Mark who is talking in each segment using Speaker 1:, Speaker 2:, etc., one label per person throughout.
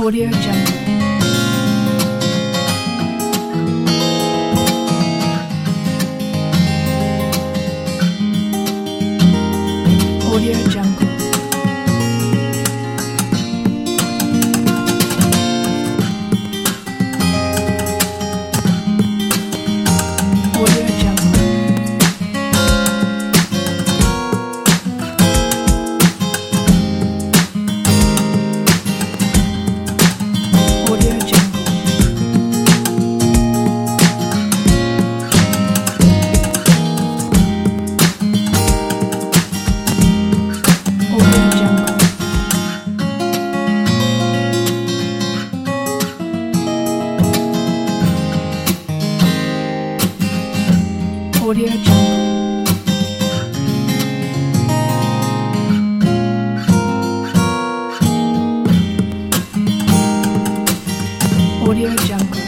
Speaker 1: Audio Jungle. Audio Jungle. Audio Jungle. Audio Jungle. Audio Jungle. Audio Jungle.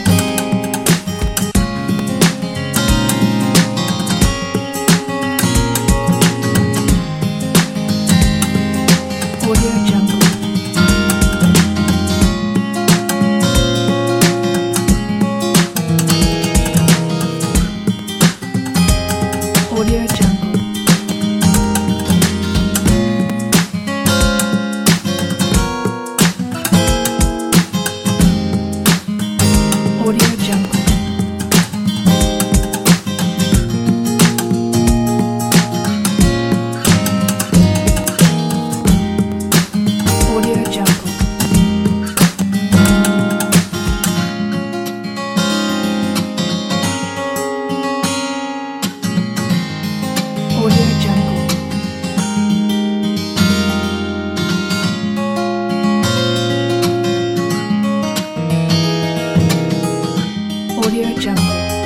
Speaker 1: Audio Jungle. Audio Jungle. Audio Jungle. Audio Jungle. Audio Jungle. Audio Jungle.